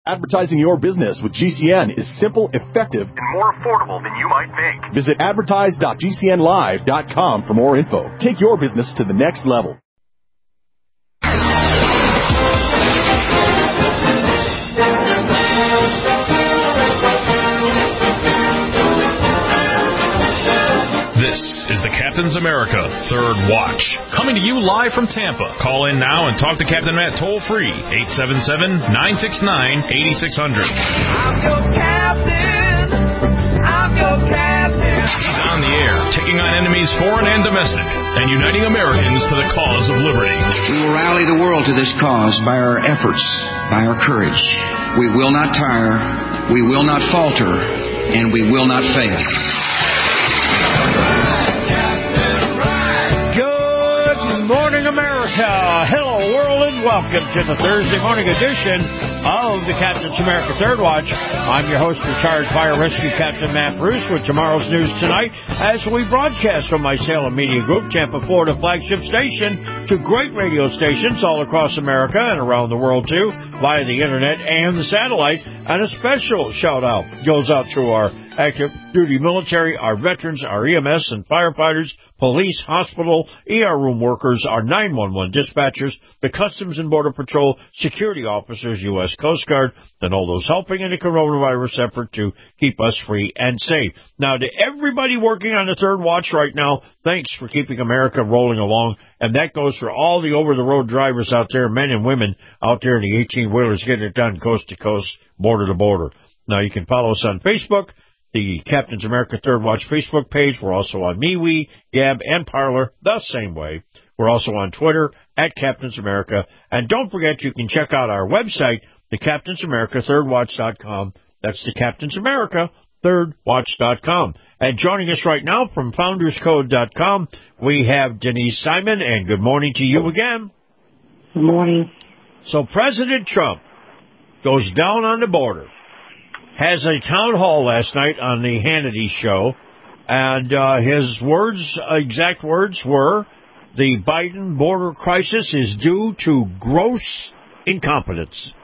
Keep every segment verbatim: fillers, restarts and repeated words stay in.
Advertising your business with G C N is simple, effective, and more affordable than you might think. Visit advertise dot g c n live dot com for more info. Take your business to the next level. This is the Captain's America Third Watch, coming to you live from Tampa. Call in now and talk to Captain Matt toll-free, eight seven seven, nine six nine, eight six zero zero. I'm your captain. I'm your captain. He's on the air, taking on enemies foreign and domestic, and uniting Americans to the cause of liberty. We will rally the world to this cause by our efforts, by our courage. We will not tire, we will not falter, and we will not fail. Good morning, America. Hello, world, and welcome to the Thursday morning edition of the Captain's America Third Watch. I'm your host, retired Fire Rescue Captain Matt Bruce, with tomorrow's news tonight as we broadcast from my Salem Media Group, Tampa, Florida flagship station, to great radio stations all across America and around the world, too, via the internet and the satellite. And a special shout-out goes out to our active duty military, our veterans, our E M S and firefighters, police, hospital, E R room workers, our nine one one dispatchers, the Customs and Border Patrol, security officers, U S Coast Guard, and all those helping in the coronavirus effort to keep us free and safe. Now, to everybody working on the Third Watch right now, thanks for keeping America rolling along, and that goes for all the over-the-road drivers out there, men and women out there in the eighteen-wheelers getting it done coast to coast, border to border. Now, you can follow us on Facebook, the Captain's America Third Watch Facebook page. We're also on MeWe, Gab, and Parler the same way. We're also on Twitter at Captain's America. And don't forget, you can check out our website, the Captain's America Third Watch dot com. That's the Captain's America Third Watch dot com. And joining us right now from Founders Code dot com, we have Denise Simon, and good morning to you again. Good morning. So President Trump goes down on the border, has a town hall last night on the Hannity show, and uh, his words, exact words were, the Biden border crisis is due to gross incompetence.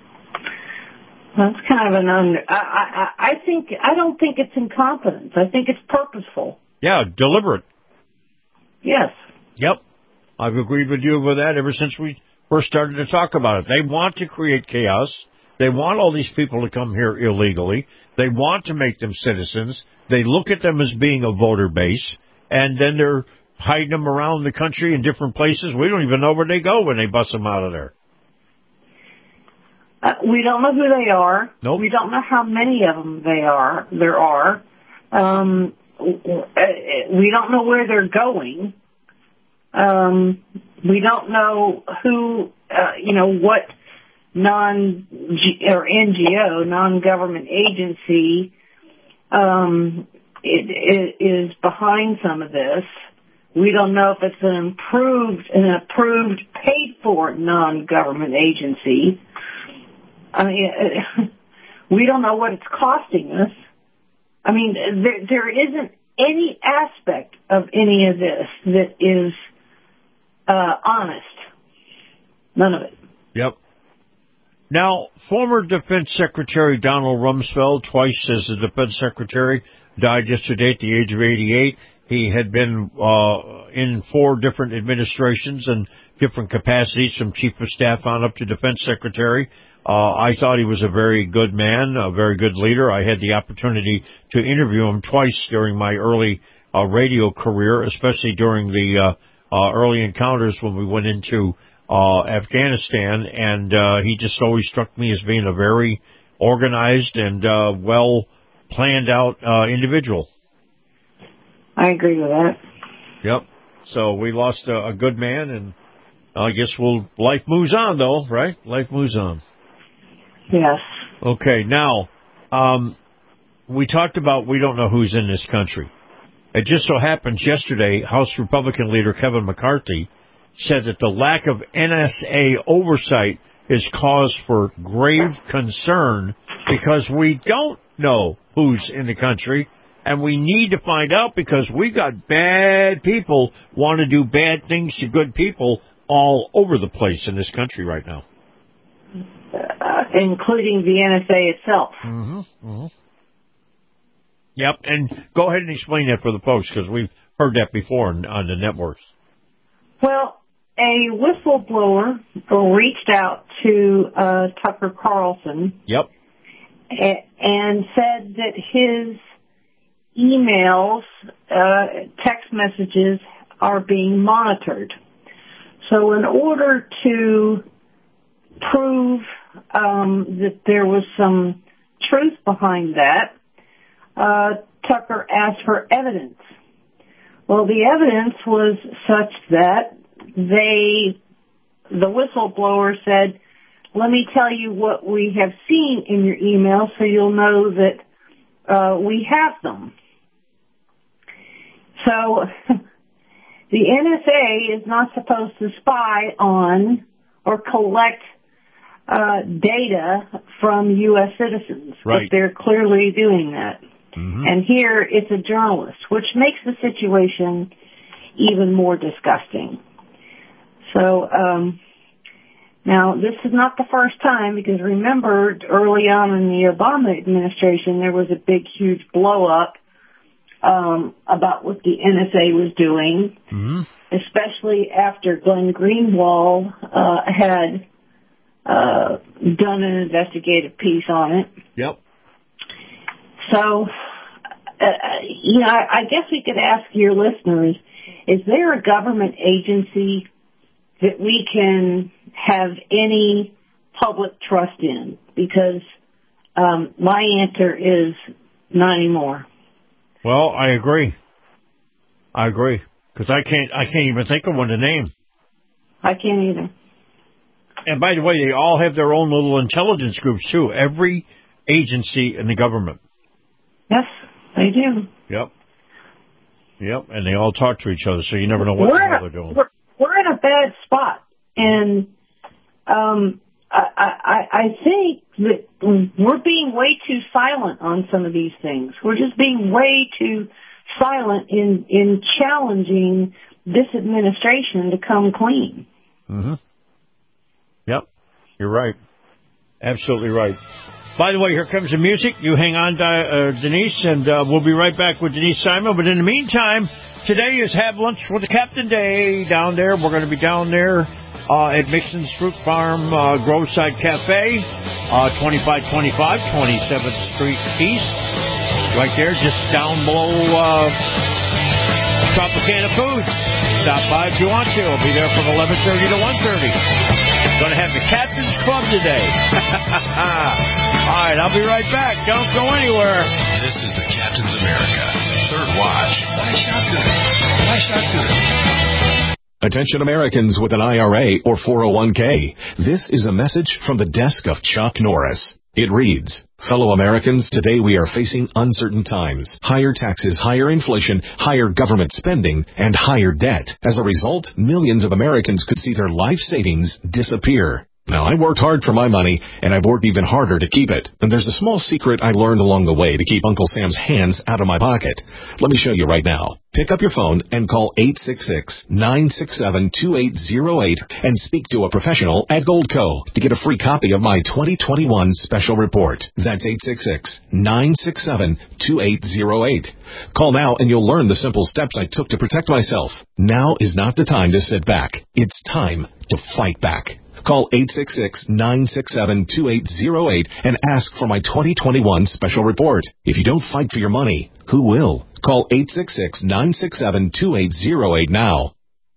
That's kind of an under. I, I, I think I don't think it's incompetence. I think it's purposeful. Yeah, deliberate. Yes. Yep, I've agreed with you with that ever since we first started to talk about it. They want to create chaos. They want all these people to come here illegally. They want to make them citizens. They look at them as being a voter base, and then they're hiding them around the country in different places. We don't even know where they go when they bust them out of there. Uh, we don't know who they are. Nope. We don't know how many of them they are. There are. Um, we don't know where they're going. Um, we don't know who, uh, you know, what non or N G O, non-government agency, um, it, it is behind some of this. We don't know if it's an improved, an approved, paid-for non-government agency. I mean, we don't know what it's costing us. I mean, there, there isn't any aspect of any of this that is uh, honest. None of it. Yep. Now, former Defense Secretary Donald Rumsfeld, twice as the Defense Secretary, died yesterday at the age of eighty-eight. He had been uh, in four different administrations and different capacities, from Chief of Staff on up to Defense Secretary. Uh, I thought he was a very good man, a very good leader. I had the opportunity to interview him twice during my early uh, radio career, especially during the uh, uh, early encounters when we went into uh, Afghanistan, and uh, he just always struck me as being a very organized and uh, well planned out uh, individual. I agree with that. Yep. So we lost a, a good man, and I guess we'll life moves on, though, right? Life moves on. Yes. Okay. Now, um, we talked about we don't know who's in this country. It just so happens yesterday, House Republican leader Kevin McCarthy said that the lack of N S A oversight is cause for grave concern because we don't know who's in the country, and we need to find out because we got bad people want to do bad things to good people all over the place in this country right now. Uh, including the N S A itself. Mm-hmm. Mm-hmm. Yep, and go ahead and explain that for the folks, because we've heard that before on, on the networks. Well, a whistleblower reached out to uh, Tucker Carlson. Yep. A- and said that his emails, uh, text messages are being monitored. So in order to prove um, that there was some truth behind that, uh, Tucker asked for evidence. Well, the evidence was such that they, the whistleblower said, let me tell you what we have seen in your email so you'll know that uh, we have them. So the N S A is not supposed to spy on or collect uh, data from U S citizens, right. but they're clearly doing that. Mm-hmm. And here it's a journalist, which makes the situation even more disgusting. So um, now this is not the first time, because remember early on in the Obama administration there was a big, huge blow up um, about what the N S A was doing, mm-hmm. especially after Glenn Greenwald uh, had uh, done an investigative piece on it. Yep. So, uh, you know, I, I guess we could ask your listeners, is there a government agency that we can have any public trust in? Because um, my answer is not anymore. Well, I agree. I agree. Because I can't, I can't even think of one to name. I can't either. And by the way, they all have their own little intelligence groups, too. Every agency in the government. Yes, they do. Yep. Yep, and they all talk to each other, so you never know what we're the hell a, they're doing. We're, we're in a bad spot, and um, I, I, I think that we're being way too silent on some of these things. We're just being way too silent in, in challenging this administration to come clean. Mm-hmm. Yep, you're right. Absolutely right. By the way, here comes the music. You hang on, uh, Denise, and uh, we'll be right back with Denise Simon. But in the meantime, today is Have Lunch with the Captain Day down there. We're going to be down there uh, at Mixon's Fruit Farm uh, Groveside Cafe, uh, twenty-five twenty-five twenty-seventh Street East. Right there, just down below uh, Tropicana Foods. Stop by if you want to. I'll be there from eleven thirty to one thirty. Going to have the Captain's Club today. All right, I'll be right back. Don't go anywhere. This is the Captain's America Third Watch. Why shotgun? Why shotgun? Attention Americans with an I R A or four oh one k. This is a message from the desk of Chuck Norris. It reads, fellow Americans, today we are facing uncertain times. Higher taxes, higher inflation, higher government spending, and higher debt. As a result, millions of Americans could see their life savings disappear. Now, I worked hard for my money, and I've worked even harder to keep it. And there's a small secret I learned along the way to keep Uncle Sam's hands out of my pocket. Let me show you right now. Pick up your phone and call eight six six, nine six seven, two eight zero eight and speak to a professional at Goldco to get a free copy of my twenty twenty-one special report. That's eight six six, nine six seven, two eight zero eight. Call now and you'll learn the simple steps I took to protect myself. Now is not the time to sit back. It's time to fight back. Call eight six six, nine six seven, two eight zero eight and ask for my twenty twenty-one special report. If you don't fight for your money, who will? Call eight six six, nine six seven, two eight zero eight now.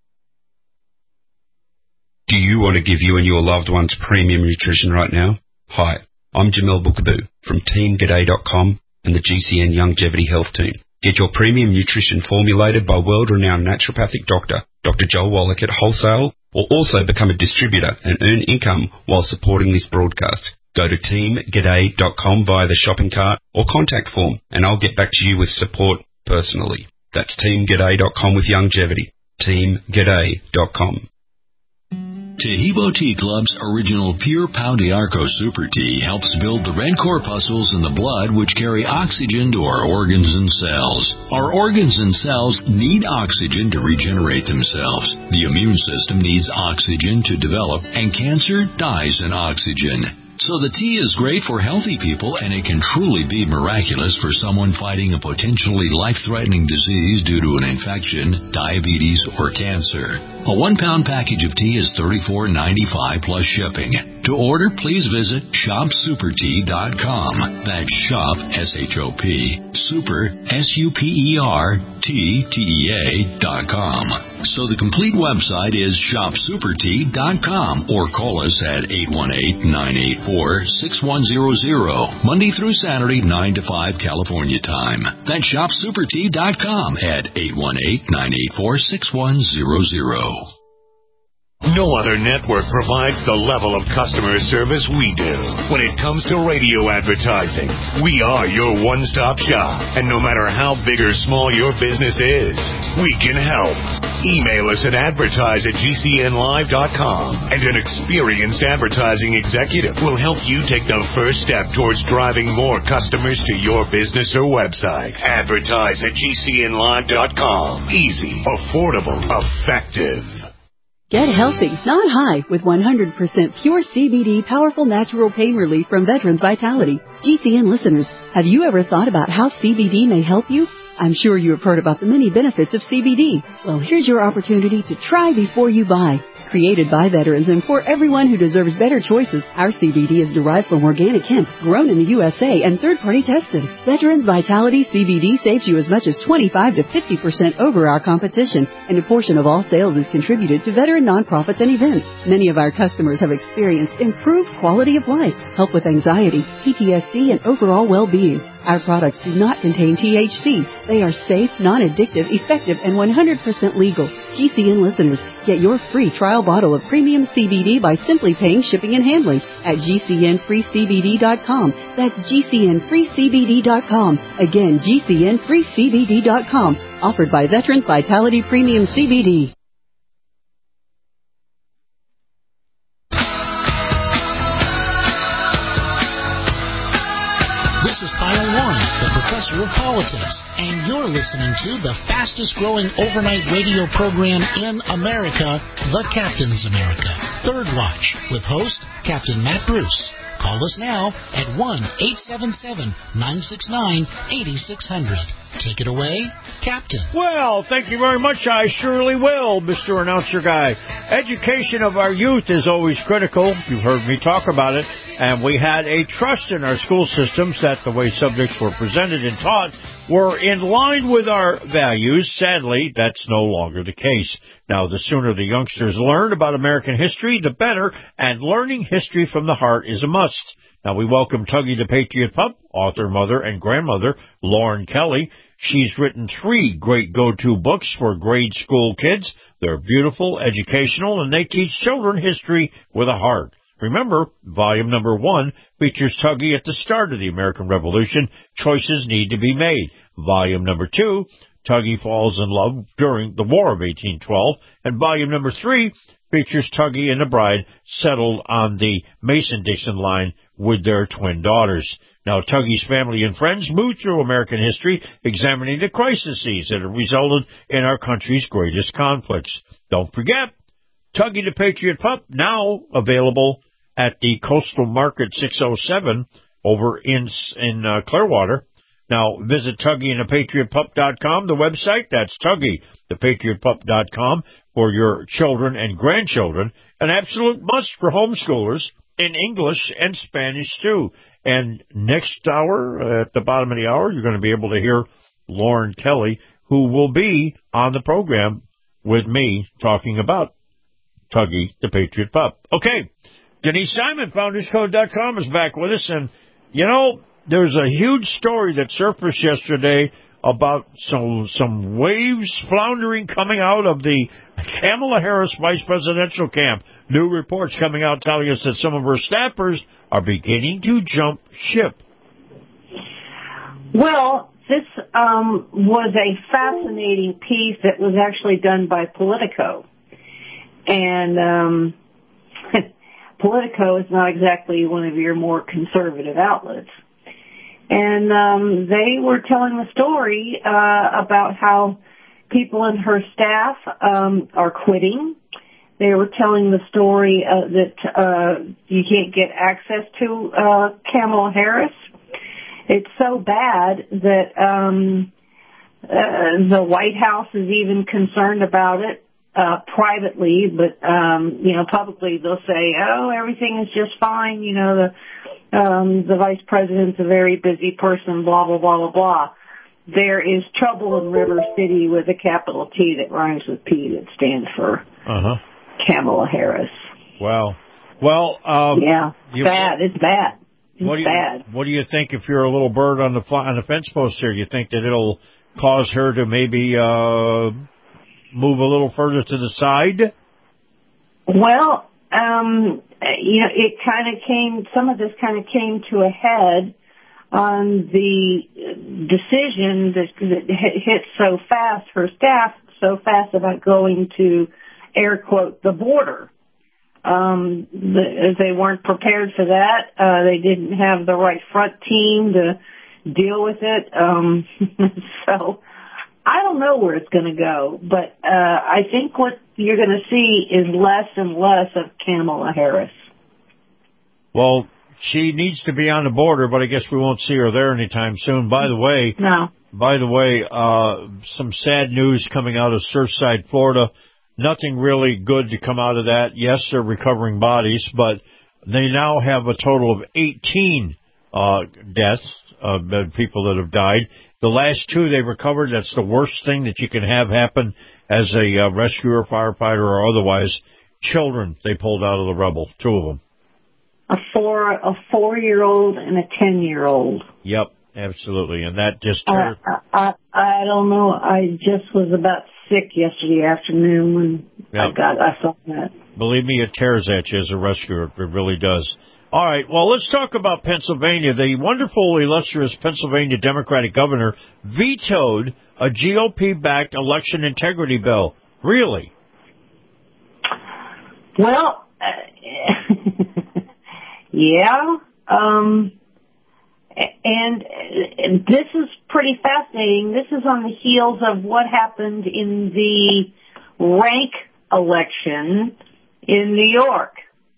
Do you want to give you and your loved ones premium nutrition right now? Hi, I'm Jamel Bookaboo from Team G'day dot com and the G C N Longevity Health Team. Get your premium nutrition formulated by world-renowned naturopathic doctor, Doctor Joel Wallach at Wholesale, or also become a distributor and earn income while supporting this broadcast. Go to Team G'day dot com via the shopping cart or contact form, and I'll get back to you with support personally. That's Team G'day dot com with Longevity. Team G'day dot com. Tahibo Tea Club's original Pure Pau d'Arco Super Tea helps build the red corpuscles in the blood which carry oxygen to our organs and cells. Our organs and cells need oxygen to regenerate themselves. The immune system needs oxygen to develop, and cancer dies in oxygen. So the tea is great for healthy people, and it can truly be miraculous for someone fighting a potentially life-threatening disease due to an infection, diabetes, or cancer. A one-pound package of tea is thirty-four ninety-five plus shipping. To order, please visit shop super tea dot com. That's shop, S H O P, super, S U P E R, T, T E A, dot com. So the complete website is shop super tea dot com, or call us at eight one eight, nine eight four, six one zero zero, Monday through Saturday, nine to five California time. That's shop super tea dot com at eight one eight, nine eight four, six one zero zero. No other network provides the level of customer service we do. When it comes to radio advertising, we are your one-stop shop. And no matter how big or small your business is, we can help. Email us at advertise at G C N live dot com, and an experienced advertising executive will help you take the first step towards driving more customers to your business or website. Advertise at G C N live dot com. Easy, affordable, effective. Get healthy, not high, with one hundred percent pure C B D powerful natural pain relief from Veterans Vitality. G C N listeners, have you ever thought about how C B D may help you? I'm sure you have heard about the many benefits of C B D. Well, here's your opportunity to try before you buy. Created by veterans and for everyone who deserves better choices, our C B D is derived from organic hemp, grown in the U S A, and third-party tested. Veterans Vitality C B D saves you as much as twenty-five to fifty percent over our competition, and a portion of all sales is contributed to veteran nonprofits and events. Many of our customers have experienced improved quality of life, help with anxiety, P T S D, and overall well-being. Our products do not contain T H C. They are safe, non-addictive, effective, and one hundred percent legal. G C N listeners, get your free trial bottle of premium C B D by simply paying shipping and handling at G C N free C B D dot com. That's G C N free C B D dot com. Again, G C N free C B D dot com. Offered by Veterans Vitality Premium C B D. This is Kyle Warren, the professor of politics, and you're listening to the fastest growing overnight radio program in America, The Captain's America, Third Watch, with host Captain Matt Bruce. Call us now at one eight seven seven, nine six nine, eight six zero zero. Take it away, Captain. Well, thank you very much. I surely will, Mister Announcer Guy. Education of our youth is always critical. You've heard me talk about it. And we had a trust in our school systems that the way subjects were presented and taught were in line with our values. Sadly, that's no longer the case. Now, the sooner the youngsters learn about American history, the better, and learning history from the heart is a must. Now, we welcome Tuggy the Patriot Pup, author, mother, and grandmother, Lauren Kelly. She's written three great go-to books for grade school kids. They're beautiful, educational, and they teach children history with a heart. Remember, volume number one features Tuggy at the start of the American Revolution. Choices need to be made. Volume number two, Tuggy falls in love during the War of eighteen twelve. And volume number three features Tuggy and the bride settled on the Mason-Dixon line with their twin daughters. Now, Tuggy's family and friends moved through American history, examining the crises that have resulted in our country's greatest conflicts. Don't forget, Tuggy the Patriot Pup, now available at the Coastal Market six oh seven over in in uh, Clearwater. Now, visit Tuggy and the Patriot Pup dot com, the website. That's Tuggy the Patriot Pup dot com for your children and grandchildren. An absolute must for homeschoolers in English and Spanish, too. And next hour, at the bottom of the hour, you're going to be able to hear Lauren Kelly, who will be on the program with me talking about Tuggy the Patriot Pup. Okay, Denise Simon, Founders Code dot com, is back with us. And, you know, there's a huge story that surfaced yesterday about some some waves floundering coming out of the Kamala Harris vice presidential camp. New reports coming out telling us that some of her staffers are beginning to jump ship. Well, this um, was a fascinating piece that was actually done by Politico. And um, Politico is not exactly one of your more conservative outlets. And um, they were telling the story uh, about how people in her staff um, are quitting. they were telling the story uh, that uh, you can't get access to uh, Kamala Harris. It's so bad that um, uh, the White House is even concerned about it uh, privately, but um, you know, publicly they'll say, "Oh, everything is just fine." You know, the um, the vice president's a very busy person. Blah blah blah blah blah. There is trouble in River City with a capital T that rhymes with P that stands for uh-huh. Kamala Harris. Wow. Well, um, yeah, you, bad. It's bad. It's what do you, bad. What do you think if you're a little bird on the fly, on the fence post here? You think that it'll cause her to maybe uh, move a little further to the side? Well, um, you know, it kind of came. Some of this kind of came to a head on the decision that, that hit so fast, her staff so fast about going to, air quote, the border. Um, the, they weren't prepared for that. Uh, they didn't have the right front team to deal with it. Um, so I don't know where it's going to go, but uh, I think what you're going to see is less and less of Kamala Harris. Well, she needs to be on the border, but I guess we won't see her there anytime soon. By the way, no. By the way, uh, some sad news coming out of Surfside, Florida. Nothing really good to come out of that. Yes, they're recovering bodies, but they now have a total of eighteen uh, deaths of uh, people that have died. The last two they recovered. That's the worst thing that you can have happen as a uh, rescuer, firefighter, or otherwise. Children they pulled out of the rubble. Two of them. A four, a four-year-old and a ten-year-old. Yep, absolutely, and that just. I, I I don't know. I just was about sick yesterday afternoon when yep. I got I saw that. Believe me, it tears at you as a rescuer. It really does. All right, well, let's talk about Pennsylvania. The wonderful, illustrious Pennsylvania Democratic governor vetoed a G O P-backed election integrity bill. Really? Well. Uh, Yeah, um, and this is pretty fascinating. This is on the heels of what happened in the rank election in New York.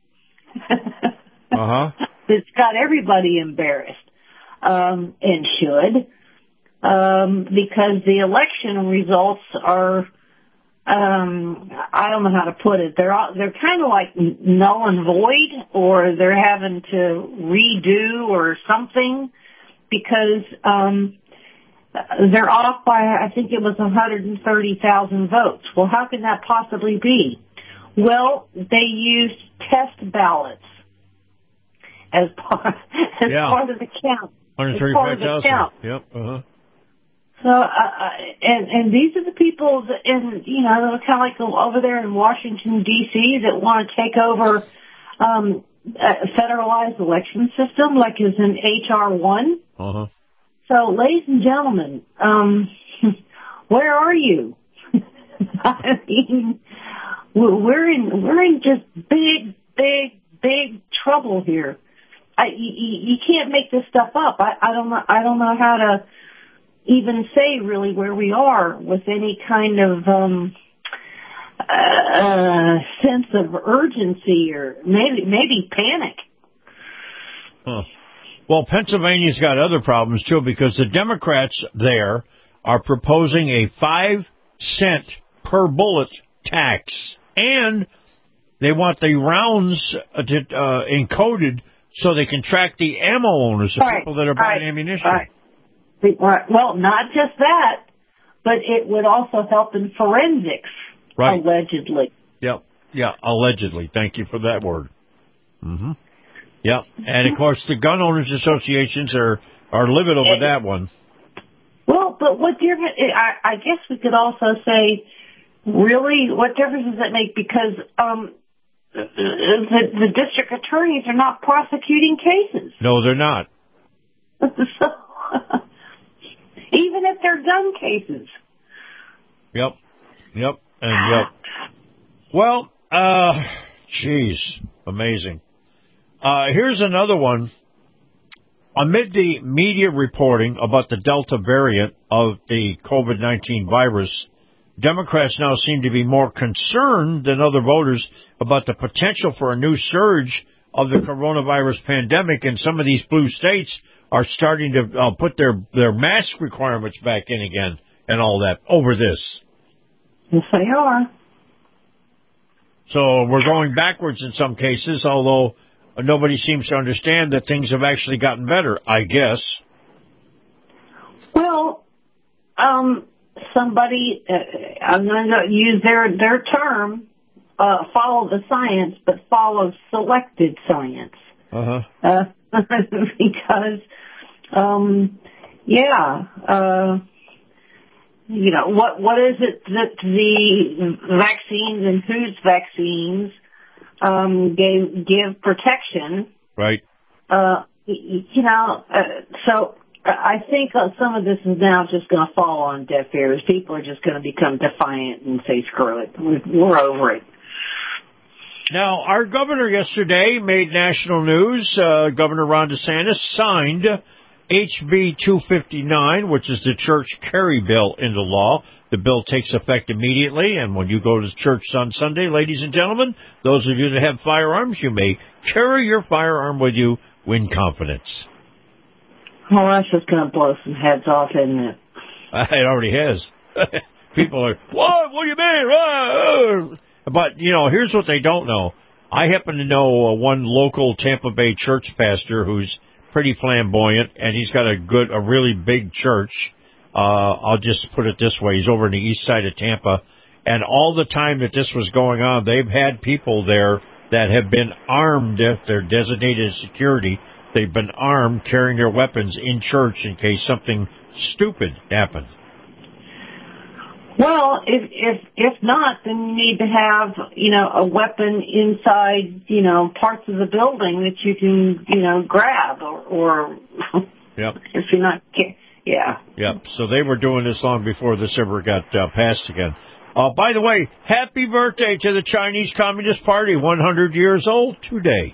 uh-huh. It's got everybody embarrassed, um, and should, um, because the election results are, Um, I don't know how to put it. They're all, they're kind of like null and void, or they're having to redo or something because um, they're off by, I think it was one hundred thirty thousand votes. Well, how can that possibly be? Well, they used test ballots as part as yeah. part of the count. one hundred thirty-five thousand. Yep. Uh-huh. So, uh, and, and these are the people that, in, you know, they're kind of like over there in Washington, D C that want to take over, um, a federalized election system, like is in H R one. Uh-huh. So, ladies and gentlemen, um, where are you? I mean, we're in, we're in just big, big, big trouble here. I, you, you can't make this stuff up. I, I don't know, I don't know how to even say really where we are with any kind of um uh sense of urgency or maybe maybe panic. Huh. Well, Pennsylvania's got other problems too because the Democrats there are proposing a five cent per bullet tax, and they want the rounds uh, to, uh, encoded so they can track the ammo owners, the right. people that are buying right. ammunition. Right. Well, not just that, but it would also help in forensics, right. allegedly. Yep. Yeah, allegedly. Thank you for that word. Mm-hmm. Yep. And, of course, the gun owners associations are, are livid over that one. Well, but what difference, I, I guess we could also say, really, what difference does that make? Because um, the, the district attorneys are not prosecuting cases. No, they're not. so... Even if they're gun cases. Yep. Yep. And yep. Well, uh, geez, amazing. Uh, here's another one. Amid the media reporting about the Delta variant of the COVID nineteen virus, Democrats now seem to be more concerned than other voters about the potential for a new surge of the coronavirus pandemic, and some of these blue states are starting to uh, put their, their mask requirements back in again and all that over this. Yes, they are. So we're going backwards in some cases, although nobody seems to understand that things have actually gotten better, I guess. Well, um, somebody, uh, I'm going to use their, their term, uh, follow the science, but follow selected science. Uh-huh. Uh, because, um, yeah, uh, you know, what, what is it that the vaccines and whose vaccines, um, gave, give protection? Right. Uh, you know, uh, so I think uh, some of this is now just going to fall on deaf ears. People are just going to become defiant and say, screw it. We're, we're over it. Now, our governor yesterday made national news. Uh, Governor Ron DeSantis signed H B two fifty-nine, which is the church carry bill, into law. The bill takes effect immediately, and when you go to church on Sunday, ladies and gentlemen, those of you that have firearms, you may carry your firearm with you in confidence. Well, that's just going to blow some heads off, isn't it? Uh, it already has. People are, what? What do you mean? What? But, you know, here's what they don't know. I happen to know uh, one local Tampa Bay church pastor who's pretty flamboyant, and he's got a good, a really big church. Uh, I'll just put it this way. He's over on the east side of Tampa. And all the time that this was going on, they've had people there that have been armed. They're designated as security. They've been armed, carrying their weapons in church in case something stupid happened. Well, if if if not, then you need to have, you know, a weapon inside, you know, parts of the building that you can, you know, grab or, or yep. if you're not, yeah. Yep. So they were doing this long before this ever got uh, passed again. Uh, by the way, happy birthday to the Chinese Communist Party, one hundred years old today.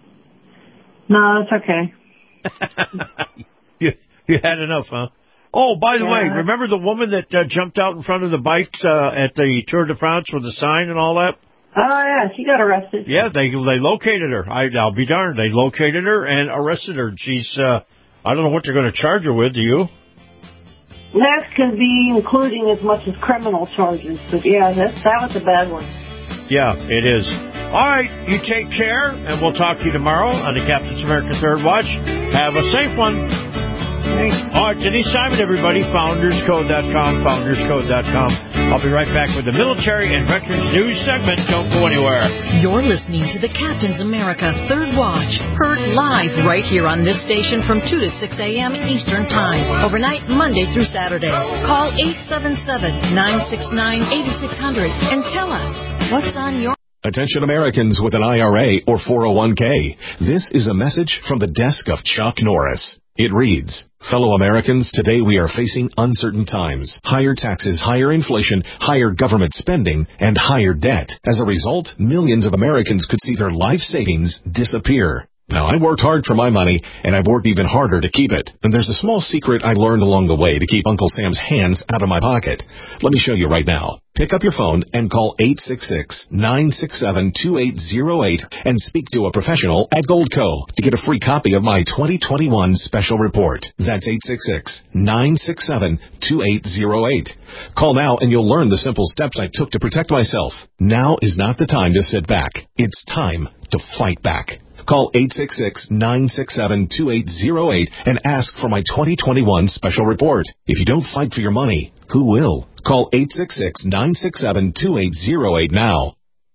No, it's okay. you, you had enough, huh? Oh, by the yeah. way, remember the woman that uh, jumped out in front of the bikes uh, at the Tour de France with the sign and all that? Oh, yeah, she got arrested. Yeah, they they located her. I, I'll be darned. They located her and arrested her. She's, uh, I don't know what they're going to charge her with, do you? That could be including as much as criminal charges. But, yeah, that, that was a bad one. Yeah, it is. All right, you take care, and we'll talk to you tomorrow on the Captain's America Third Watch. Have a safe one. Thanks. All right, Denise Simon, everybody, founders code dot com, founders code dot com. I'll be right back with the Military and Veterans News segment. Don't go anywhere. You're listening to the Captain's America Third Watch, heard live right here on this station from two to six a.m. Eastern Time, overnight Monday through Saturday. Call eight seven seven, nine six nine, eight six zero zero and tell us what's on your... Attention Americans with an I R A or four oh one k. This is a message from the desk of Chuck Norris. It reads, fellow Americans, today we are facing uncertain times. Higher taxes, higher inflation, higher government spending, and higher debt. As a result, millions of Americans could see their life savings disappear. Now, I worked hard for my money, and I've worked even harder to keep it. And there's a small secret I learned along the way to keep Uncle Sam's hands out of my pocket. Let me show you right now. Pick up your phone and call eight six six, nine six seven, two eight zero eight and speak to a professional at Goldco to get a free copy of my twenty twenty-one special report. That's eight six six, nine six seven, two eight zero eight. Call now and you'll learn the simple steps I took to protect myself. Now is not the time to sit back. It's time to fight back. Call eight six six, nine six seven, two eight zero eight and ask for my twenty twenty-one special report. If you don't fight for your money, who will? Call eight six six, nine six seven, two eight zero eight now.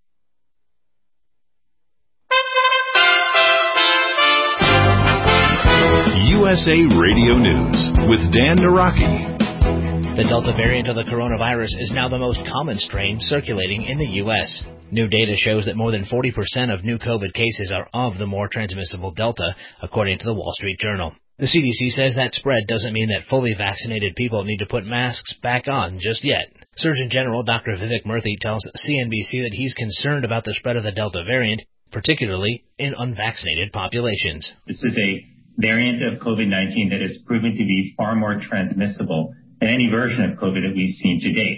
U S A Radio News with Dan Naraki. The Delta variant of the coronavirus is now the most common strain circulating in the U S New data shows that more than forty percent of new COVID cases are of the more transmissible Delta, according to the Wall Street Journal. The C D C says that spread doesn't mean that fully vaccinated people need to put masks back on just yet. Surgeon General Doctor Vivek Murthy tells C N B C that he's concerned about the spread of the Delta variant, particularly in unvaccinated populations. This is a variant of COVID nineteen that has proven to be far more transmissible than any version of COVID that we've seen to date.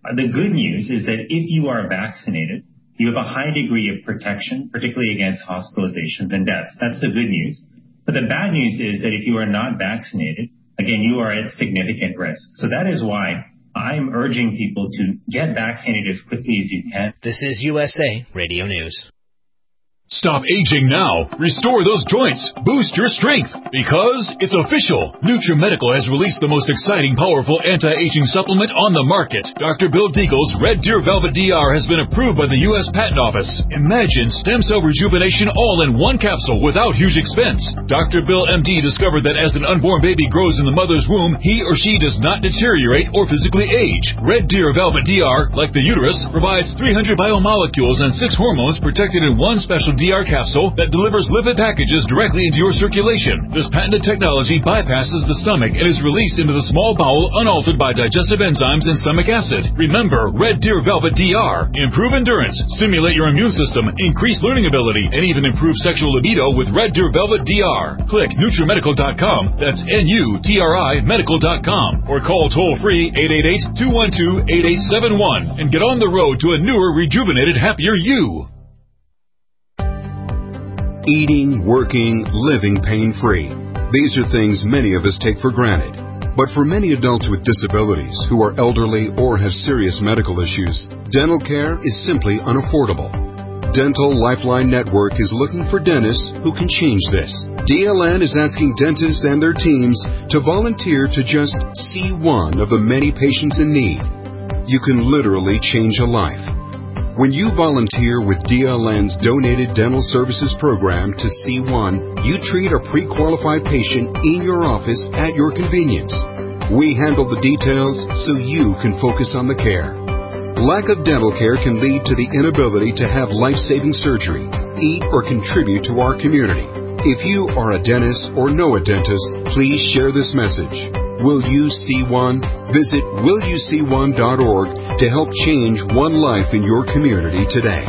The good news is that if you are vaccinated, you have a high degree of protection, particularly against hospitalizations and deaths. That's the good news. But the bad news is that if you are not vaccinated, again, you are at significant risk. So that is why I'm urging people to get vaccinated as quickly as you can. This is U S A Radio News. Stop aging now. Restore those joints. Boost your strength. Because it's official. NutriMedical has released the most exciting, powerful anti-aging supplement on the market. Doctor Bill Deagle's Red Deer Velvet D R has been approved by the U S Patent Office. Imagine stem cell rejuvenation all in one capsule without huge expense. Doctor Bill M D discovered that as an unborn baby grows in the mother's womb, he or she does not deteriorate or physically age. Red Deer Velvet D R, like the uterus, provides three hundred biomolecules and six hormones protected in one special D R capsule that delivers lipid packages directly into your circulation. This patented technology bypasses the stomach and is released into the small bowel unaltered by digestive enzymes and stomach acid. Remember, Red Deer Velvet D R. Improve endurance, stimulate your immune system, increase learning ability, and even improve sexual libido with Red Deer Velvet D R. Click NutriMedical dot com, that's N U T R I medical dot com, or call toll-free eight eight eight, two one two, eight eight seven one and get on the road to a newer, rejuvenated, happier you. Eating, working, living pain-free. These are things many of us take for granted. But for many adults with disabilities who are elderly or have serious medical issues, dental care is simply unaffordable. Dental Lifeline Network is looking for dentists who can change this. D L N is asking dentists and their teams to volunteer to just see one of the many patients in need. You can literally change a life. When you volunteer with D L N's Donated Dental Services Program to C one, you treat a pre-qualified patient in your office at your convenience. We handle the details so you can focus on the care. Lack of dental care can lead to the inability to have life-saving surgery, eat, or contribute to our community. If you are a dentist or know a dentist, please share this message. Will you see one? Visit will you see one dot org to help change one life in your community today.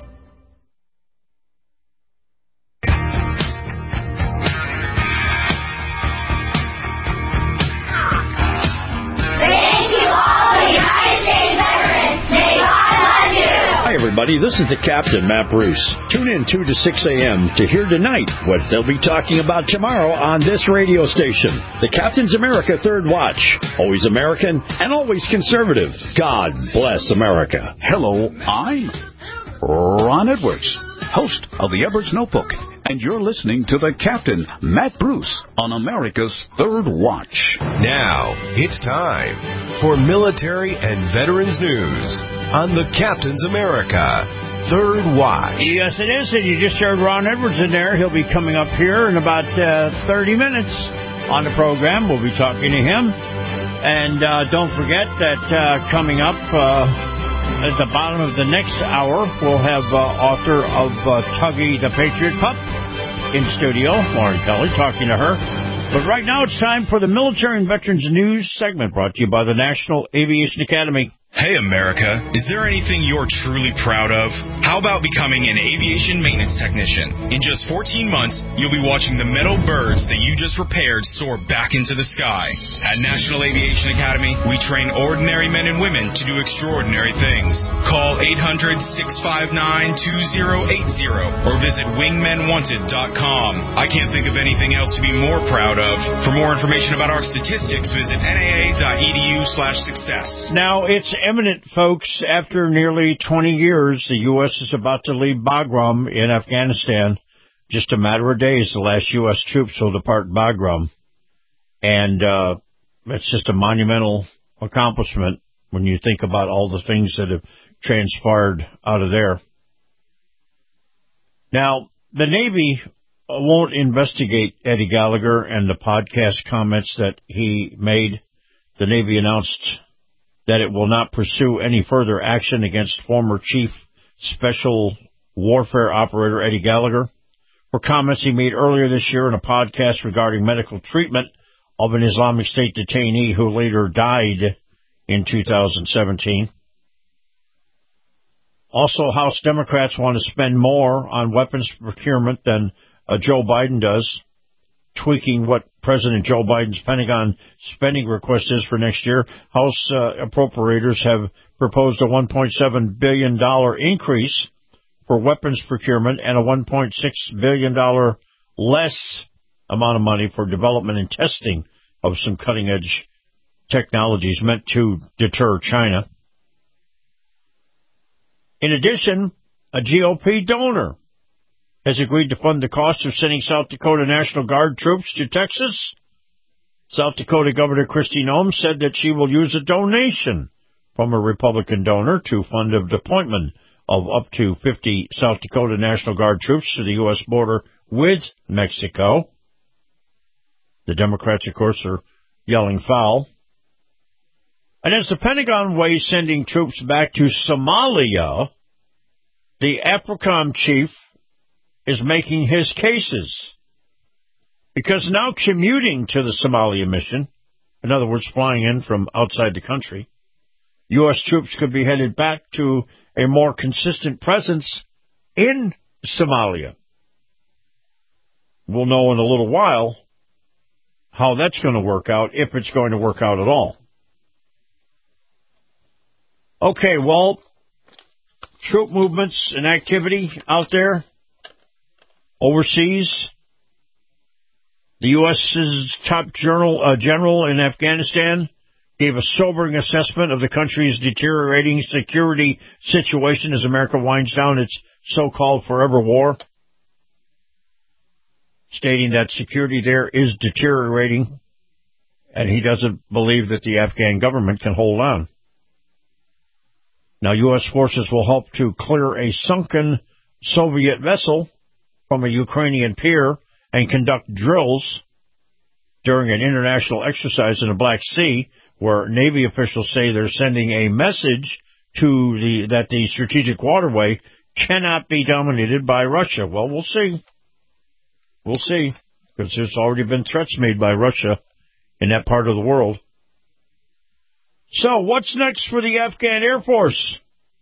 Everybody, this is the Captain, Matt Bruce. Tune in two to six a.m. to hear tonight what they'll be talking about tomorrow on this radio station. The Captain's America Third Watch. Always American and always conservative. God bless America. Hello, I'm Ron Edwards, host of the Edwards Notebook. And you're listening to the Captain, Matt Bruce, on America's Third Watch. Now, it's time for military and veterans news on the Captain's America Third Watch. Yes, it is, and you just heard Ron Edwards in there. He'll be coming up here in about uh, thirty minutes on the program. We'll be talking to him. And uh, don't forget that uh, coming up uh, at the bottom of the next hour, we'll have uh, author of uh, Tuggy the Patriot Pup in studio, Lauren Kelly, talking to her. But right now it's time for the Military and Veterans News segment brought to you by the National Aviation Academy. Hey, America, is there anything you're truly proud of? How about becoming an aviation maintenance technician? In just fourteen months, you'll be watching the metal birds that you just repaired soar back into the sky. At National Aviation Academy, we train ordinary men and women to do extraordinary things. Call eight hundred, six five nine, two zero eight zero or visit wingmen wanted dot com. I can't think of anything else to be more proud of. For more information about our statistics, visit N A A dot E D U slash success. Now, it's imminent, folks. After nearly twenty years, the U S is about to leave Bagram in Afghanistan. Just a matter of days, the last U S troops will depart Bagram. And uh, it's just a monumental accomplishment when you think about all the things that have transpired out of there. Now, the Navy won't investigate Eddie Gallagher and the podcast comments that he made. The Navy announced that it will not pursue any further action against former Chief Special Warfare Operator Eddie Gallagher for comments he made earlier this year in a podcast regarding medical treatment of an Islamic State detainee who later died in two thousand seventeen. Also, House Democrats want to spend more on weapons procurement than uh, Joe Biden does, tweaking what President Joe Biden's Pentagon spending request is for next year. House uh, appropriators have proposed a one point seven billion dollars increase for weapons procurement and a one point six billion dollars less amount of money for development and testing of some cutting-edge technologies meant to deter China. In addition, a G O P donor has agreed to fund the cost of sending South Dakota National Guard troops to Texas. South Dakota Governor Kristi Noem said that she will use a donation from a Republican donor to fund a deployment of up to fifty South Dakota National Guard troops to the U S border with Mexico. The Democrats, of course, are yelling foul. And as the Pentagon weighs sending troops back to Somalia, the AFRICOM chief is making his cases. Because now commuting to the Somalia mission, in other words, flying in from outside the country, U S troops could be headed back to a more consistent presence in Somalia. We'll know in a little while how that's going to work out, if it's going to work out at all. Okay, well, troop movements and activity out there overseas. The U S's top general, uh, general in Afghanistan gave a sobering assessment of the country's deteriorating security situation as America winds down its so-called forever war, stating that security there is deteriorating, and he doesn't believe that the Afghan government can hold on. Now, U S forces will help to clear a sunken Soviet vessel from a Ukrainian pier and conduct drills during an international exercise in the Black Sea, where Navy officials say they're sending a message to the that the strategic waterway cannot be dominated by Russia. Well, we'll see. We'll see, because there's already been threats made by Russia in that part of the world. So, what's next for the Afghan Air Force?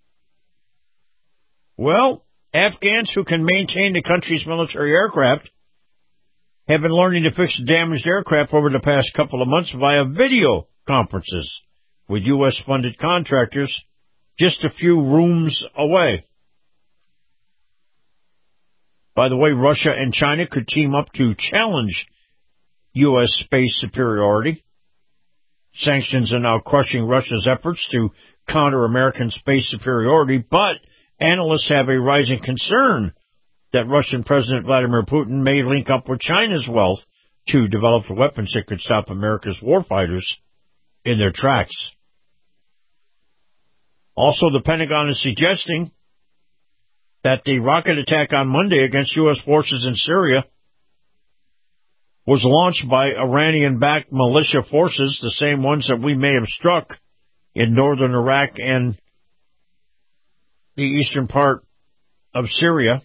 Well, Afghans who can maintain the country's military aircraft have been learning to fix damaged aircraft over the past couple of months via video conferences with U S-funded contractors just a few rooms away. By the way, Russia and China could team up to challenge U S space superiority. Sanctions are now crushing Russia's efforts to counter American space superiority, but analysts have a rising concern that Russian President Vladimir Putin may link up with China's wealth to develop weapons that could stop America's warfighters in their tracks. Also, the Pentagon is suggesting that the rocket attack on Monday against U S forces in Syria was launched by Iranian-backed militia forces, the same ones that we may have struck in northern Iraq and the eastern part of Syria.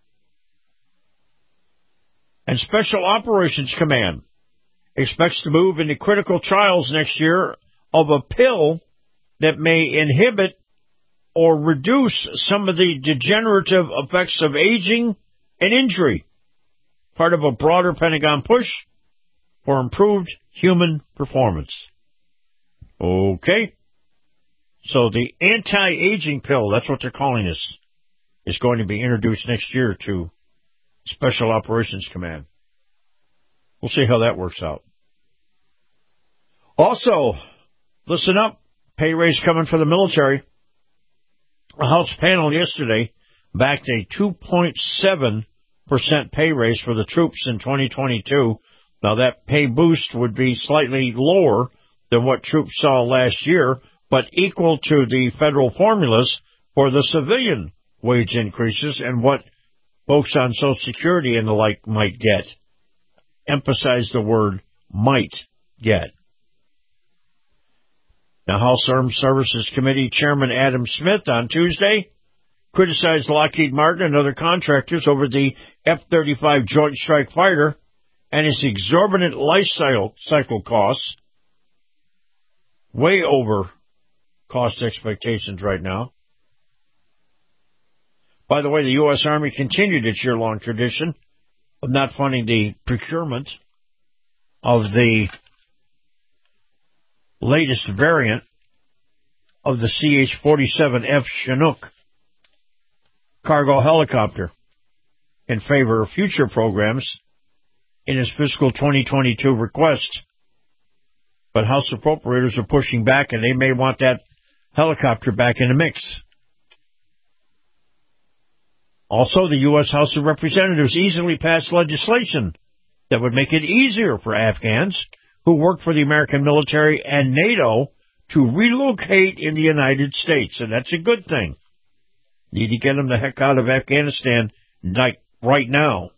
And Special Operations Command expects to move into critical trials next year of a pill that may inhibit or reduce some of the degenerative effects of aging and injury, part of a broader Pentagon push for improved human performance. Okay. So the anti-aging pill, that's what they're calling this, is going to be introduced next year to Special Operations Command. We'll see how that works out. Also, listen up, pay raise coming for the military. A House panel yesterday backed a two point seven percent pay raise for the troops in twenty twenty-two. Now, that pay boost would be slightly lower than what troops saw last year, but equal to the federal formulas for the civilian wage increases and what folks on Social Security and the like might get. Emphasize the word might get. Now, House Armed Services Committee Chairman Adam Smith on Tuesday criticized Lockheed Martin and other contractors over the F thirty-five Joint Strike Fighter and its exorbitant life cycle, cycle costs, way over cost expectations right now. By the way, the U S. Army continued its year-long tradition of not funding the procurement of the latest variant of the C H forty-seven F Chinook cargo helicopter in favor of future programs in his fiscal twenty twenty-two request. But House appropriators are pushing back, and they may want that helicopter back in the mix. Also, the U S House of Representatives easily passed legislation that would make it easier for Afghans who work for the American military and NATO to relocate in the United States, and that's a good thing. Need to get them the heck out of Afghanistan like right now.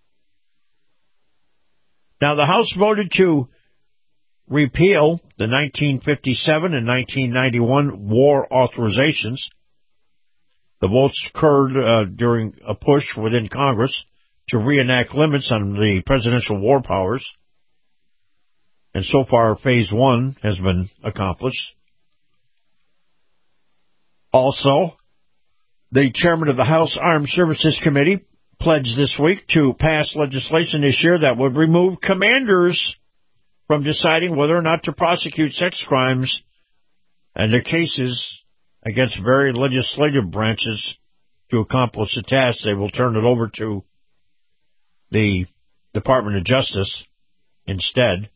Now, the House voted to repeal the nineteen fifty-seven and nineteen ninety-one war authorizations. The votes occurred uh, during a push within Congress to reenact limits on the presidential war powers. And so far, phase one has been accomplished. Also, the chairman of the House Armed Services Committee pledged this week to pass legislation this year that would remove commanders from deciding whether or not to prosecute sex crimes and their cases against varied legislative branches to accomplish the task. They will turn it over to the Department of Justice instead.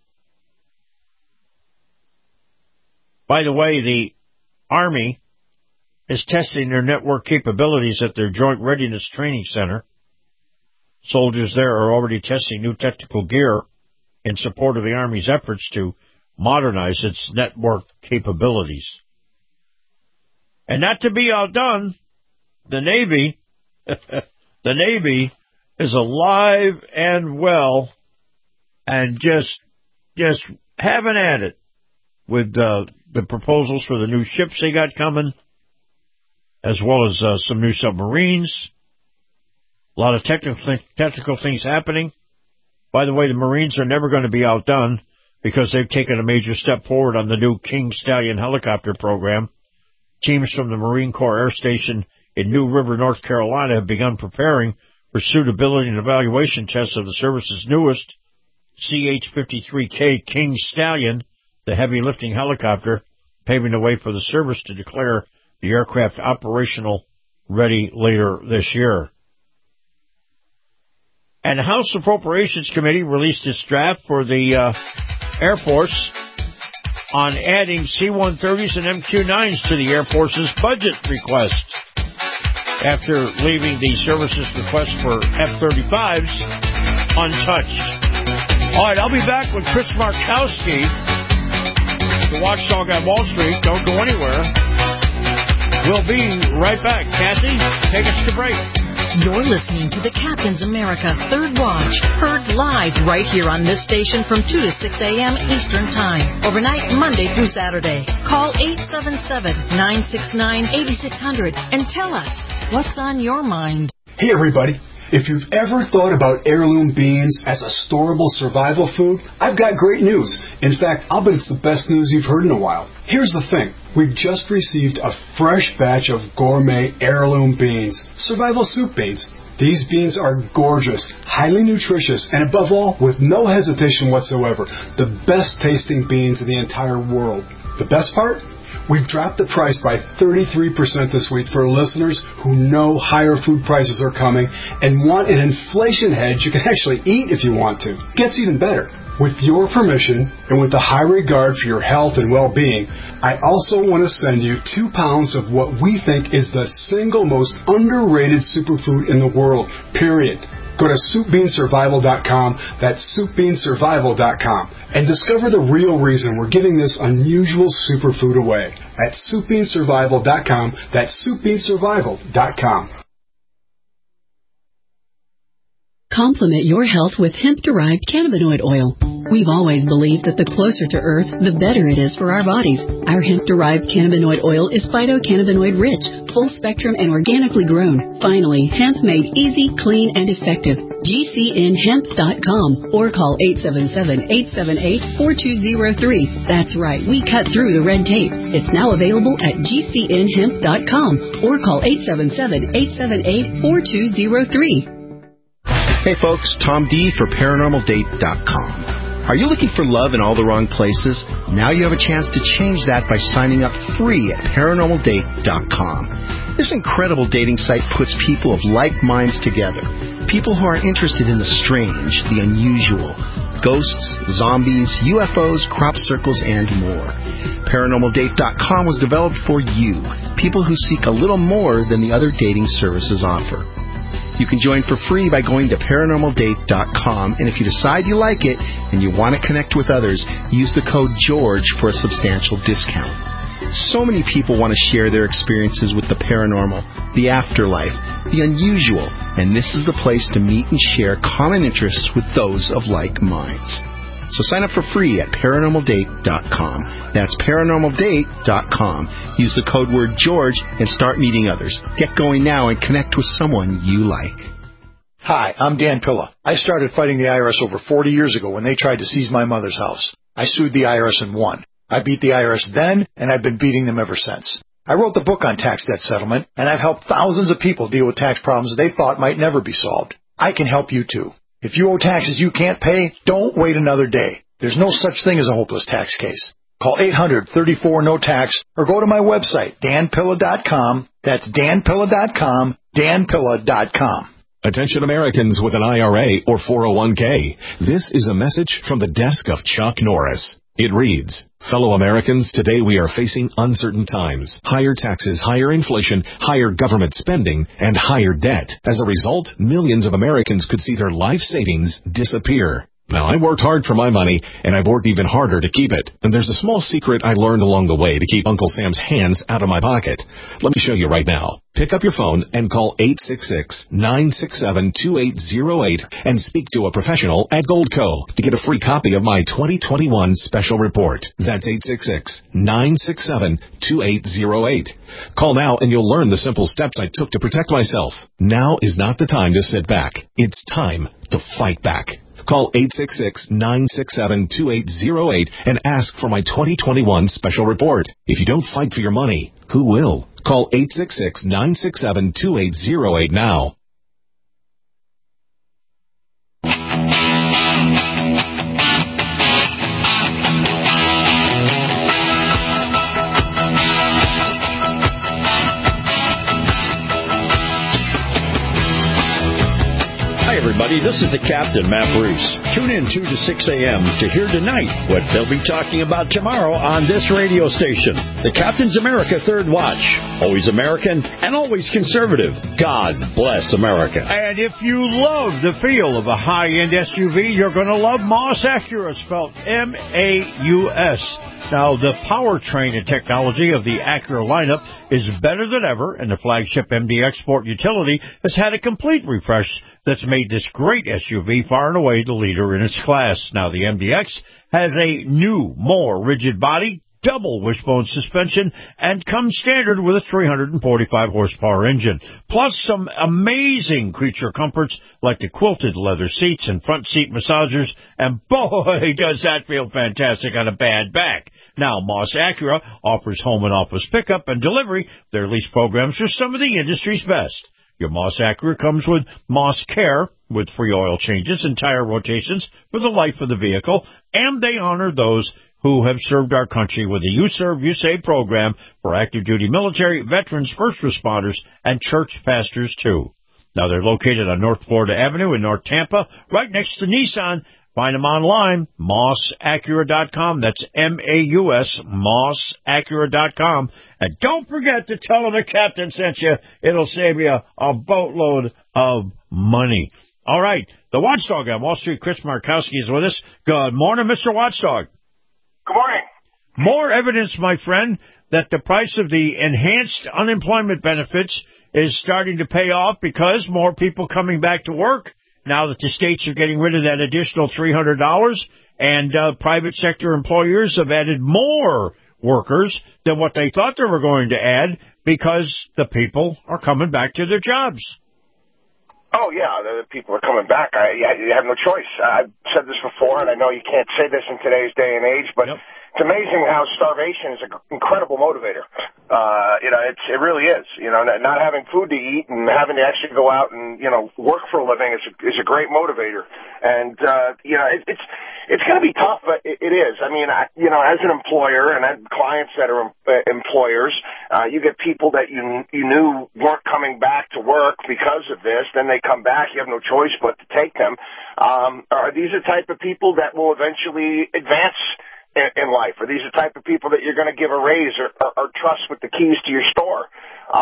By the way, the Army is testing their network capabilities at their Joint Readiness Training Center. Soldiers there are already testing new technical gear in support of the Army's efforts to modernize its network capabilities. And not to be outdone, the Navy, the Navy is alive and well and just, just having at it with uh, the proposals for the new ships they got coming, as well as uh, some new submarines. A lot of technical, technical things happening. By the way, the Marines are never going to be outdone because they've taken a major step forward on the new King Stallion helicopter program. Teams from the Marine Corps Air Station in New River, North Carolina have begun preparing for suitability and evaluation tests of the service's newest C H fifty-three K King Stallion, the heavy lifting helicopter, paving the way for the service to declare the aircraft operational ready later this year. And the House Appropriations Committee released its draft for the uh, Air Force on adding C one thirties and M Q nines to the Air Force's budget request after leaving the service's request for F thirty-fives untouched. All right, I'll be back with Chris Markowski, the watchdog on Wall Street. Don't go anywhere. We'll be right back. Kathy, take us to break. You're listening to the Captain's America Third Watch, heard live right here on this station from two to six a.m. Eastern Time, overnight Monday through Saturday. Call eight seven seven, nine six nine, eight six zero zero and tell us what's on your mind. Hey, everybody. If you've ever thought about heirloom beans as a storable survival food, I've got great news. In fact, I'll bet it's the best news you've heard in a while. Here's the thing. We've just received a fresh batch of gourmet heirloom beans, survival soup beans. These beans are gorgeous, highly nutritious, and above all, with no hesitation whatsoever, the best tasting beans in the entire world. The best part? We've dropped the price by thirty-three percent this week for listeners who know higher food prices are coming and want an inflation hedge you can actually eat if you want to. Gets even better. With your permission, and with a high regard for your health and well-being, I also want to send you two pounds of what we think is the single most underrated superfood in the world, period. Go to soup bean survival dot com, that's soup bean survival dot com, and discover the real reason we're giving this unusual superfood away at soup bean survival dot com, that's soup bean survival dot com. Complement your health with hemp-derived cannabinoid oil. We've always believed that the closer to Earth, the better it is for our bodies. Our hemp-derived cannabinoid oil is phytocannabinoid-rich, full-spectrum, and organically grown. Finally, hemp made easy, clean, and effective. G C N hemp dot com or call eight seven seven, eight seven eight, four two zero three. That's right, we cut through the red tape. It's now available at G C N hemp dot com or call eight seven seven, eight seven eight, four two zero three. Hey folks, Tom D for paranormal date dot com. Are you looking for love in all the wrong places? Now you have a chance to change that by signing up free at paranormal date dot com. This incredible dating site puts people of like minds together. People who are interested in the strange, the unusual, ghosts, zombies, U F Os, crop circles, and more. paranormal date dot com was developed for you, people who seek a little more than the other dating services offer. You can join for free by going to paranormal date dot com, and if you decide you like it and you want to connect with others, use the code GEORGE for a substantial discount. So many people want to share their experiences with the paranormal, the afterlife, the unusual, and this is the place to meet and share common interests with those of like minds. So sign up for free at paranormal date dot com. That's paranormal date dot com. Use the code word George and start meeting others. Get going now and connect with someone you like. Hi, I'm Dan Pilla. I started fighting the I R S over forty years ago when they tried to seize my mother's house. I sued the I R S and won. I beat the I R S then, and I've been beating them ever since. I wrote the book on tax debt settlement, and I've helped thousands of people deal with tax problems they thought might never be solved. I can help you too. If you owe taxes you can't pay, don't wait another day. There's no such thing as a hopeless tax case. Call eight hundred, thirty-four, no tax or go to my website, dan pilla dot com. That's dan pilla dot com, dan pilla dot com. Attention Americans with an I R A or four oh one k. This is a message from the desk of Chuck Norris. It reads, fellow Americans, today we are facing uncertain times. Higher taxes, higher inflation, higher government spending, and higher debt. As a result, millions of Americans could see their life savings disappear. Now, I worked hard for my money, and I've worked even harder to keep it. And there's a small secret I learned along the way to keep Uncle Sam's hands out of my pocket. Let me show you right now. Pick up your phone and call eight six six, nine six seven, two eight zero eight and speak to a professional at Goldco to get a free copy of my twenty twenty-one special report. That's eight six six, nine six seven, two eight zero eight. Call now and you'll learn the simple steps I took to protect myself. Now is not the time to sit back. It's time to fight back. Call eight six six, nine six seven, two eight zero eight and ask for my twenty twenty-one special report. If you don't fight for your money, who will? Call eight six six, nine six seven, two eight zero eight now. Hi, everybody. This is the Captain, Matt Bruce. Tune in two to six a.m. to hear tonight what they'll be talking about tomorrow on this radio station. The Captain's America Third Watch. Always American and always conservative. God bless America. And if you love the feel of a high-end S U V, you're going to love Moss Acura, spelled M A U S. Now, the powertrain and technology of the Acura lineup is better than ever, and the flagship M D X Sport utility has had a complete refresh that's made this great S U V far and away the leader in its class. Now, the M D X has a new, more rigid body, double wishbone suspension, and comes standard with a three hundred forty-five horsepower engine. Plus some amazing creature comforts like the quilted leather seats and front seat massagers, and boy, does that feel fantastic on a bad back. Now, Moss Acura offers home and office pickup and delivery. Their lease programs are some of the industry's best. Your Moss Acura comes with Moss Care, with free oil changes and tire rotations for the life of the vehicle, and they honor those who have served our country with the You Serve, You Save program for active duty military, veterans, first responders, and church pastors, too. Now, they're located on North Florida Avenue in North Tampa, right next to Nissan. Find them online, moss acura dot com. That's M A U S, moss acura dot com. And don't forget to tell them the Captain sent you. It'll save you a boatload of money. All right, the Watchdog on Wall Street, Chris Markowski, is with us. Good morning, Mister Watchdog. Good morning. More evidence, my friend, that the price of the enhanced unemployment benefits is starting to pay off because more people coming back to work now that the states are getting rid of that additional three hundred dollars, and uh, private sector employers have added more workers than what they thought they were going to add because the people are coming back to their jobs. Oh, yeah, the people are coming back. I, you have no choice. I've said this before, and I know you can't say this in today's day and age, but yep. It's amazing how starvation is an incredible motivator. Uh, you know, it's, it really is. You know, not having food to eat and having to actually go out and, you know, work for a living is a, is a great motivator. And, uh, you know, it, it's, it's going to be tough, but it, it is. I mean, I, you know, as an employer and I have clients that are uh, employers, uh, you get people that you you knew weren't coming back to work because of this. Then they come back. You have no choice but to take them. Um, are these the type of people that will eventually advance in, in life? Are these the type of people that you're going to give a raise or, or, or trust with the keys to your store?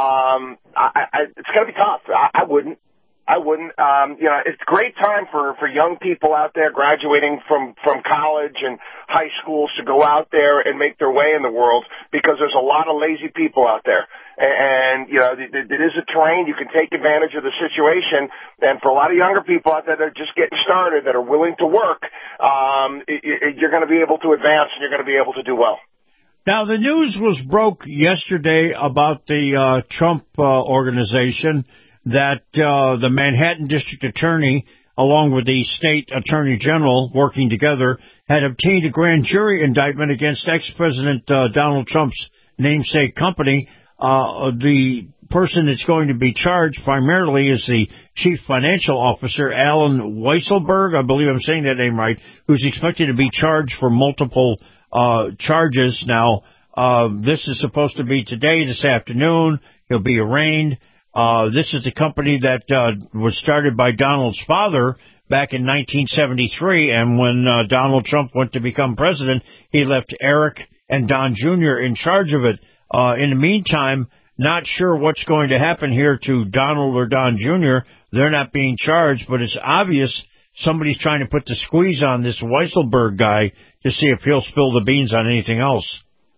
Um, I, I, it's going to be tough. I, I wouldn't. I wouldn't. Um, you know, it's a great time for, for young people out there graduating from, from college and high schools to go out there and make their way in the world because there's a lot of lazy people out there. And, you know, it, it is a terrain. You can take advantage of the situation. And for a lot of younger people out there that are just getting started, that are willing to work, um, it, it, you're going to be able to advance and you're going to be able to do well. Now, the news was broke yesterday about the uh, Trump uh, organization that uh, the Manhattan District Attorney, along with the State Attorney General, working together, had obtained a grand jury indictment against ex-President uh, Donald Trump's namesake company. Uh, the person that's going to be charged primarily is the Chief Financial Officer, Alan Weisselberg, I believe I'm saying that name right, who's expected to be charged for multiple uh charges. Now, uh this is supposed to be today, this afternoon. He'll be arraigned. Uh, this is the company that uh, was started by Donald's father back in nineteen seventy-three, and when uh, Donald Trump went to become president, he left Eric and Don Junior in charge of it. Uh, in the meantime, not sure what's going to happen here to Donald or Don Junior They're not being charged, but it's obvious somebody's trying to put the squeeze on this Weisselberg guy to see if he'll spill the beans on anything else.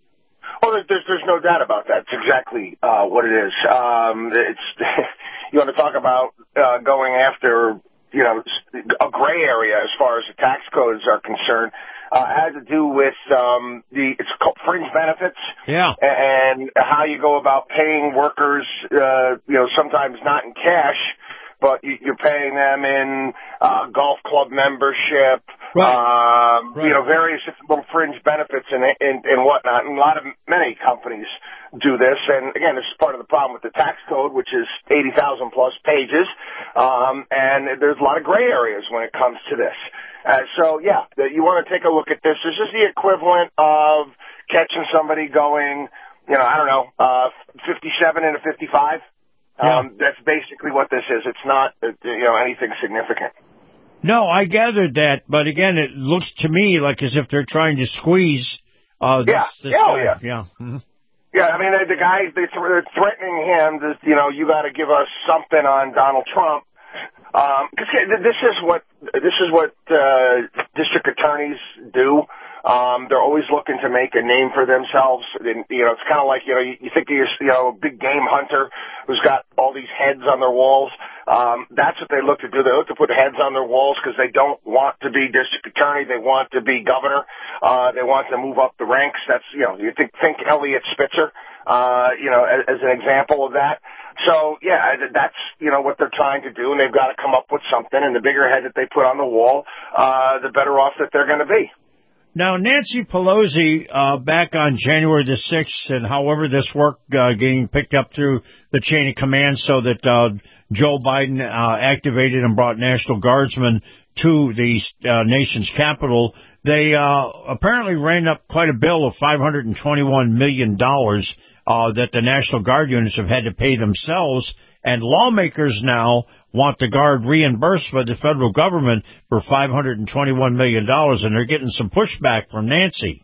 Oh, there's, there's no doubt about that. It's exactly uh, what it is. Um, it's you want to talk about uh, going after, you know, a gray area as far as the tax codes are concerned. Uh, it had to do with um, the it's called fringe benefits. Yeah. And how you go about paying workers, uh, you know, sometimes not in cash, but you're paying them in uh, golf club membership. Right. Um, right. You know, various little fringe benefits and, and, and whatnot. And a lot of, many companies do this. And again, this is part of the problem with the tax code, which is eighty thousand plus pages. Um, and there's a lot of gray areas when it comes to this. Uh, so yeah, the, you want to take a look at this. This is the equivalent of catching somebody going, you know, I don't know, uh, fifty-seven into fifty-five. Yeah. Um, that's basically what this is. It's not, uh, you know, anything significant. No, I gathered that, but again, it looks to me like as if they're trying to squeeze. Uh, this, yeah, this yeah, oh, guy. yeah, yeah. Mm-hmm. Yeah. I mean, the guys they th- they're threatening him. To, you know, you got to give us something on Donald Trump. Um, cause this is what this is what uh, district attorneys do. Um, they're always looking to make a name for themselves. And, you know, it's kind of like, you know, you, you think of your, you know, a big game hunter who's got all these heads on their walls. Um, that's what they look to do. They look to put heads on their walls because they don't want to be district attorney. They want to be governor. Uh, they want to move up the ranks. That's, you know, you think, think Eliot Spitzer, uh, you know, as, as an example of that. So, yeah, that's, you know, what they're trying to do, and they've got to come up with something. And the bigger head that they put on the wall, uh, the better off that they're going to be. Now, Nancy Pelosi, uh, back on January the sixth, and however this work uh, getting picked up through the chain of command so that uh, Joe Biden uh, activated and brought National Guardsmen to the uh, nation's capital, they uh, apparently ran up quite a bill of five hundred twenty-one million dollars uh, that the National Guard units have had to pay themselves. And lawmakers now want the Guard reimbursed by the federal government for five hundred twenty-one million dollars, and they're getting some pushback from Nancy.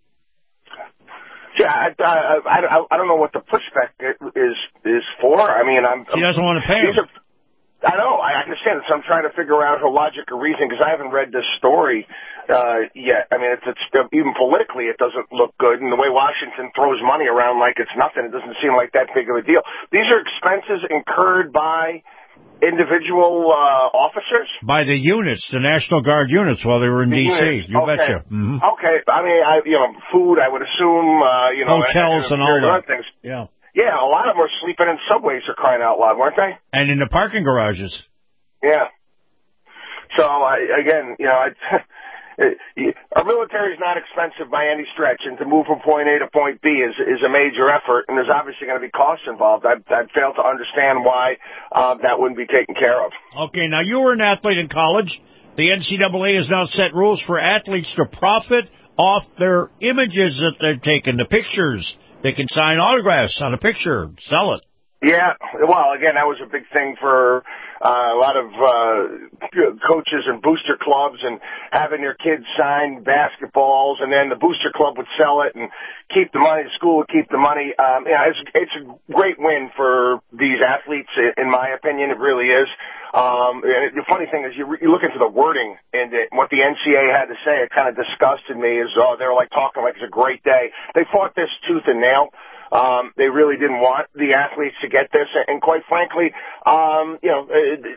Yeah, I, I, I, I don't know what the pushback is is for. I mean, I'm. She doesn't want to pay them. I know, I understand it, so I'm trying to figure out her logic or reason, because I haven't read this story uh, yet. I mean, it's, it's even politically, it doesn't look good, and the way Washington throws money around like it's nothing, it doesn't seem like that big of a deal. These are expenses incurred by individual uh, officers? By the units, the National Guard units, while they were in D C. You okay. betcha. Mm-hmm. Okay, I mean, I, you know, food, I would assume, uh, you know, hotels and, and, and all that. Things. Yeah. Yeah, a lot of them were sleeping in subways for crying out loud, weren't they? And in the parking garages. Yeah. So, I, again, you know, I, our military is not expensive by any stretch, and to move from point A to point B is is a major effort, and there's obviously going to be costs involved. I'd, I'd fail to understand why uh, that wouldn't be taken care of. Okay, now you were an athlete in college. The N C double A has now set rules for athletes to profit off their images that they've taken, the pictures. They can sign autographs on a picture, sell it. Yeah, well, again, that was a big thing for uh, a lot of uh, coaches and booster clubs, and having their kids sign basketballs, and then the booster club would sell it and keep the money. The school would keep the money. Um, yeah, it's, it's a great win for these athletes, in my opinion. It really is. Um, and the funny thing is, you, you look into the wording and it, what the N C A A had to say. It kind of disgusted me. Is oh, they were like talking like it's a great day. They fought this tooth and nail. Um, they really didn't want the athletes to get this, and quite frankly, um, you know,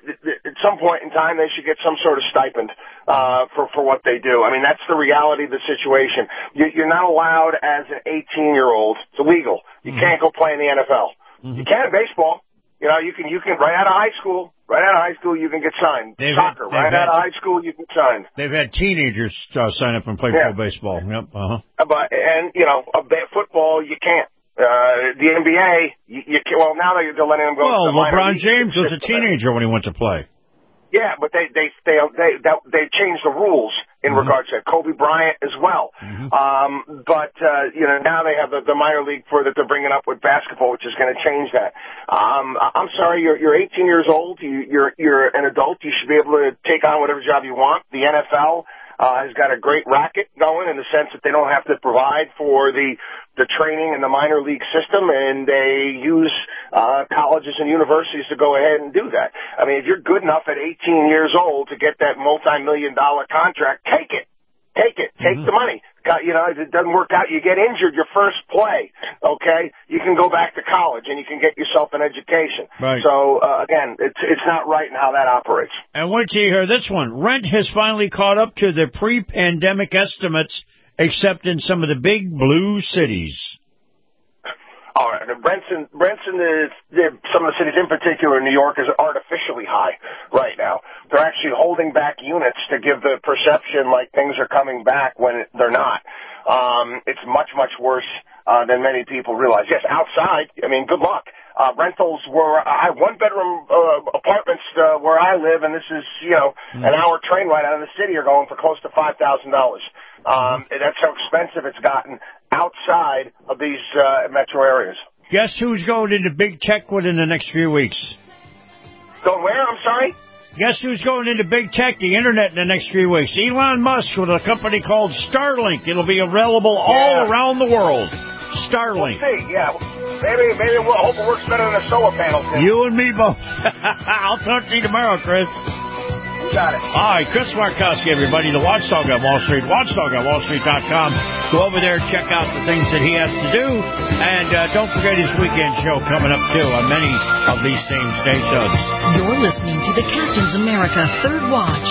at some point in time, they should get some sort of stipend uh, for for what they do. I mean, that's the reality of the situation. You're not allowed as an eighteen-year-old. It's illegal. You mm-hmm. can't go play in the N F L. Mm-hmm. You can in baseball. You know, you can you can right out of high school. Right out of high school, you can get signed. They've Soccer, had, right had, out of high school, you can sign. They've had teenagers uh, sign up and play yeah. pro baseball. Yep. Uh-huh. But and you know, a football, you can't. Uh, the N B A, you, you can, well, now they're letting them go. Well, LeBron James was a teenager when he went to play. Yeah, but they they they they they, they changed the rules in mm-hmm. regards to that. Kobe Bryant as well. Mm-hmm. Um, but uh, you know, now they have the, the minor league for that they're bringing up with basketball, which is going to change that. Um, I'm sorry, you're you're eighteen years old. You, you're you're an adult. You should be able to take on whatever job you want. The N F L uh, has got a great racket going in the sense that they don't have to provide for the the training in the minor league system, and they use uh, colleges and universities to go ahead and do that. I mean, if you're good enough at eighteen years old to get that multi-million dollar contract, take it. Take it. Take mm-hmm. the money. You know, if it doesn't work out, you get injured your first play, okay? You can go back to college, and you can get yourself an education. Right. So, uh, again, it's it's not right in how that operates. And wait till you hear this one. Rent has finally caught up to the pre-pandemic estimates, except in some of the big blue cities. All right. Branson, Branson is, some of the cities in particular in New York is artificially high right now. They're actually holding back units to give the perception like things are coming back when they're not. Um, it's much, much worse uh, than many people realize. Yes, outside, I mean, good luck. Uh, rentals were, I have one bedroom uh, apartments uh, where I live, and this is, you know, mm-hmm. an hour train ride out of the city are going for close to five thousand dollars. Um, that's how expensive it's gotten outside of these uh, metro areas. Guess who's going into big tech within the next few weeks? Going where? I'm sorry? Guess who's going into big tech, the internet, in the next few weeks? Elon Musk with a company called Starlink. It'll be available yeah. all around the world. Starlink. We'll see, yeah. Maybe, maybe we'll hope it works better than a solar panel. Too. You and me both. I'll talk to you tomorrow, Chris. Got it. All right, Chris Markowski, everybody, the Watchdog on Wall Street, watchdog on wall street dot com. Go over there and check out the things that he has to do. And uh, don't forget his weekend show coming up, too, on many of these same stations. You're listening to the Captain's America Third Watch.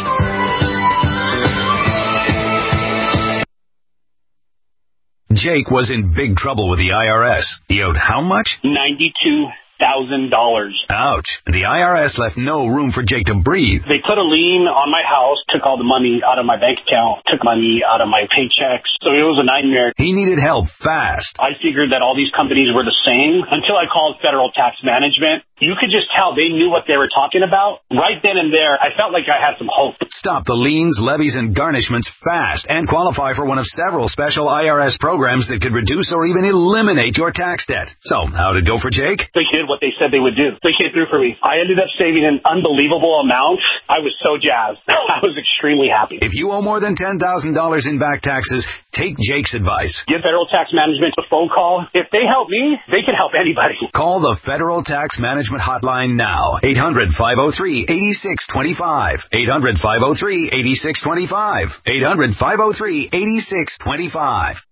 Jake was in big trouble with the I R S. He owed how much? ninety-two thousand dollars. Ouch. The I R S left no room for Jake to breathe. They put a lien on my house, took all the money out of my bank account, took money out of my paychecks. So it was a nightmare. He needed help fast. I figured that all these companies were the same until I called Federal Tax Management. You could just tell they knew what they were talking about. Right then and there, I felt like I had some hope. Stop the liens, levies, and garnishments fast and qualify for one of several special I R S programs that could reduce or even eliminate your tax debt. So, how'd it go for Jake? They did what they said they would do. They came through for me. I ended up saving an unbelievable amount. I was so jazzed. I was extremely happy. If you owe more than ten thousand dollars in back taxes, take Jake's advice. Give Federal Tax Management a phone call. If they help me, they can help anybody. Call the Federal Tax Management hotline now. eight hundred, five oh three, eight six two five. eight hundred, five oh three, eight six two five. eight hundred, five oh three, eight six two five.